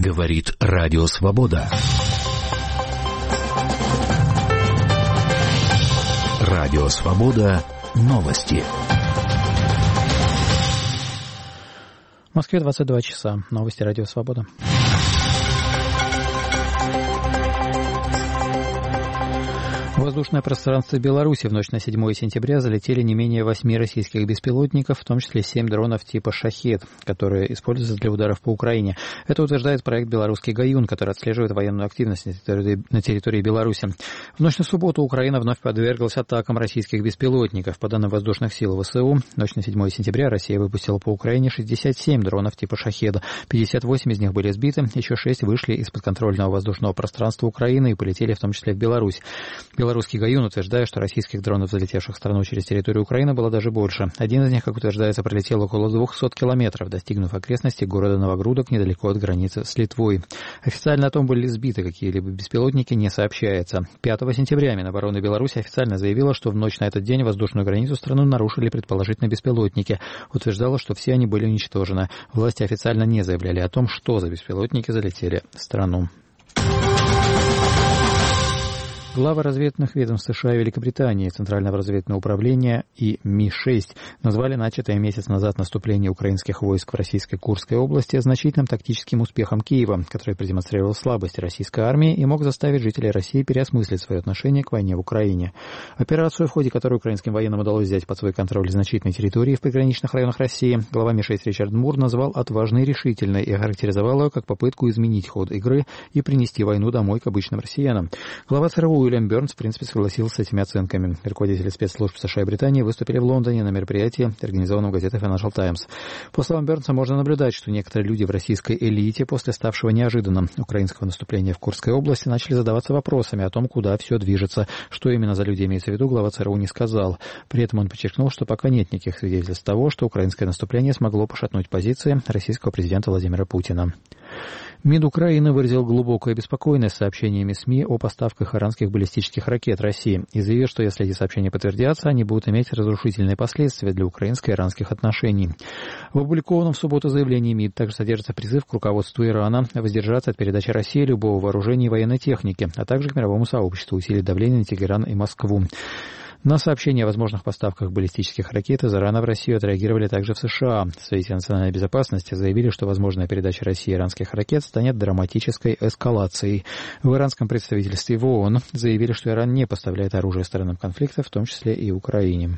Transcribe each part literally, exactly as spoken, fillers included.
Говорит Радио Свобода. Радио Свобода. Новости. В Москве двадцать два часа. Новости Радио Свобода. В воздушное пространство Беларуси в ночь на седьмое сентября залетели не менее восьми российских беспилотников, в том числе семь дронов типа «Шахед», которые используются для ударов по Украине. Это утверждает проект «Белорусский Гаюн», который отслеживает военную активность на территории, на территории Беларуси. В ночь на субботу Украина вновь подверглась атакам российских беспилотников. По данным воздушных сил ВСУ, в ночь на седьмое сентября Россия выпустила по Украине шестьдесят семь дронов типа «Шахед». пятьдесят восемь из них были сбиты, еще шесть вышли из подконтрольного воздушного пространства Украины и полетели в том числе в Беларусь. Белорусский Гаюн утверждает, что российских дронов, залетевших в страну через территорию Украины, было даже больше. Один из них, как утверждается, пролетел около двухсот километров, достигнув окрестности города Новогрудок недалеко от границы с Литвой. Официально о том, были ли сбиты какие-либо беспилотники, не сообщается. пятого сентября Минобороны Беларуси официально заявила, что в ночь на этот день воздушную границу страны нарушили предположительно беспилотники. Утверждала, что все они были уничтожены. Власти официально не заявляли о том, что за беспилотники залетели в страну. Главы разведных ведомств США и Великобритании, Центрального разведного управления и Ми шесть назвали начатое месяц назад наступление украинских войск в российской Курской области значительным тактическим успехом Киева, который продемонстрировал слабость российской армии и мог заставить жителей России переосмыслить свое отношение к войне в Украине. Операцию, в ходе которой украинским военным удалось взять под свой контроль значительные территории в приграничных районах России, глава Ми шесть Ричард Мур назвал отважной и решительной и охарактеризовал ее как попытку изменить ход игры и принести войну домой к обычным россиянам. Глава ЦРУ Уильям Бернс, в принципе, согласился с этими оценками. Руководители спецслужб США и Британии выступили в Лондоне на мероприятии, организованном газетой Financial Times. По словам Бернса, можно наблюдать, что некоторые люди в российской элите после ставшего неожиданным украинского наступления в Курской области начали задаваться вопросами о том, куда все движется. Что именно за люди имеется в виду, глава ЦРУ не сказал. При этом он подчеркнул, что пока нет никаких свидетельств того, что украинское наступление смогло пошатнуть позиции российского президента Владимира Путина. МИД Украины выразил глубокую обеспокоенность сообщениями СМИ о поставках иранских баллистических ракет России и заявил, что если эти сообщения подтвердятся, они будут иметь разрушительные последствия для украинско-иранских отношений. В опубликованном в субботу заявлении МИД также содержится призыв к руководству Ирана воздержаться от передачи России любого вооружения и военной техники, а также к мировому сообществу усилить давление на Тегеран и Москву. На сообщение о возможных поставках баллистических ракет из Ирана в Россию отреагировали также в США. В Совете национальной безопасности заявили, что возможная передача России иранских ракет станет драматической эскалацией. В иранском представительстве в ООН заявили, что Иран не поставляет оружие сторонам конфликта, в том числе и Украине.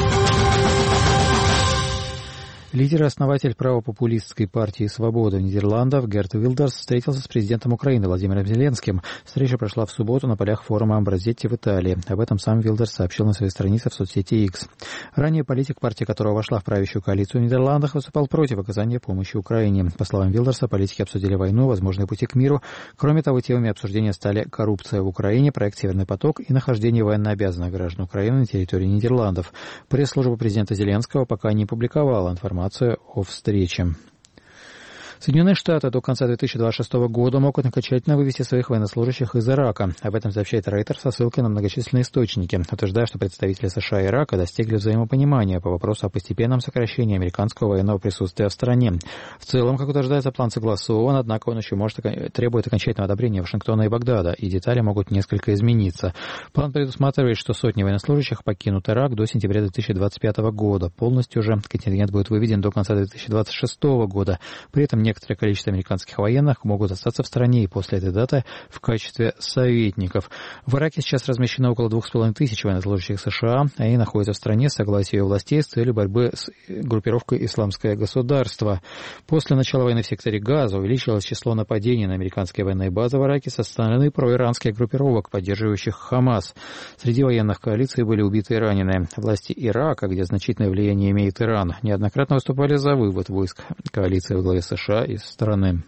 Лидер и основатель правопопулистской партии «Свобода» Нидерландов Герт Вилдерс встретился с президентом Украины Владимиром Зеленским. Встреча прошла в субботу на полях форума Амбразетти в Италии. Об этом сам Вилдерс сообщил на своей странице в соцсети X. Ранее политик, партия которого вошла в правящую коалицию в Нидерландах, выступал против оказания помощи Украине. По словам Вилдерса, политики обсудили войну, возможные пути к миру. Кроме того, темами обсуждения стали коррупция в Украине, проект «Северный поток» и нахождение военнообязанных граждан Украины на территории Нидерландов. Пресс-служба президента Зеленского пока не публиковала информацию о встрече. Соединенные Штаты до конца две тысячи двадцать шестого года могут окончательно вывести своих военнослужащих из Ирака. Об этом сообщает Рейтер со ссылкой на многочисленные источники, утверждая, что представители США и Ирака достигли взаимопонимания по вопросу о постепенном сокращении американского военного присутствия в стране. В целом, как утверждается, план согласован, однако он еще может требует окончательного одобрения Вашингтона и Багдада, и детали могут несколько измениться. План предусматривает, что сотни военнослужащих покинут Ирак до сентября две тысячи двадцать пятого года. Полностью же контингент будет выведен до конца две тысячи двадцать шестого года. При этом некоторое количество американских военных могут остаться в стране и после этой даты в качестве советников. В Ираке сейчас размещено около двух с половиной тысяч военнослужащих США, а они находятся в стране с согласия ее властей с целью борьбы с группировкой «Исламское государство». После начала войны в секторе Газа увеличилось число нападений на американские военные базы в Ираке со стороны проиранских группировок, поддерживающих Хамас. Среди военных коалиций были убиты и раненые. Власти Ирака, где значительное влияние имеет Иран, неоднократно выступали за вывод войск коалиции во главе США из страны.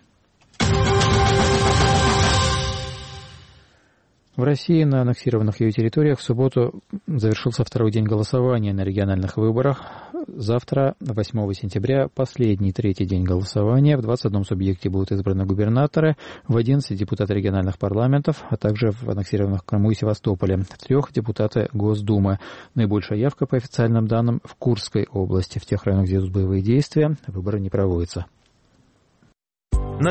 В России на аннексированных ее территориях в субботу завершился второй день голосования на региональных выборах. Завтра, восьмого сентября, последний третий день голосования. В двадцать одном субъекте будут избраны губернаторы, в одиннадцати депутаты региональных парламентов, а также в аннексированных Крыму и Севастополе. В трех депутаты Госдумы. Наибольшая явка, по официальным данным, в Курской области. В тех районах, где идут боевые действия, выборы не проводятся.